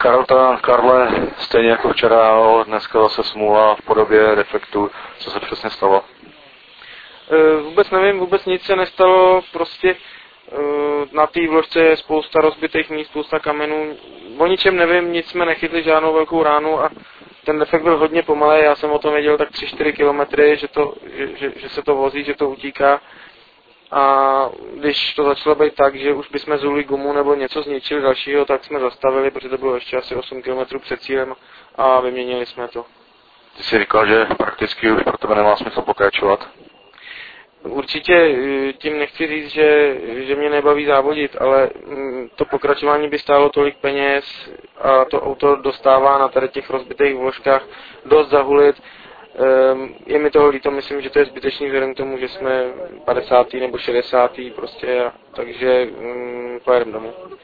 Karle, stejně jako včera, dneska zase smůla v podobě defektu. Co se přesně stalo? Vůbec nevím, vůbec nic se nestalo, prostě na té vložce je spousta rozbitých míst, spousta kamenů. O ničem nevím, nic jsme nechytli, žádnou velkou ránu a ten defekt byl hodně pomalý, já jsem o tom věděl tak 3-4 kilometry, že se to vozí, že to utíká. A když to začalo být tak, že už bychom zuli gumu nebo něco zničili dalšího, tak jsme zastavili, protože to bylo ještě asi 8 km před cílem a vyměnili jsme to. Ty jsi říkal, že prakticky už pro tebe nemá smysl pokračovat. Určitě tím nechci říct, že mě nebaví závodit, ale to pokračování by stálo tolik peněz a to auto dostává na tady těch rozbitých vložkách dost zahulit. Je mi toho líto, myslím, že to je zbytečný vzhledem k tomu, že jsme 50. nebo 60. prostě, takže pojedeme domů.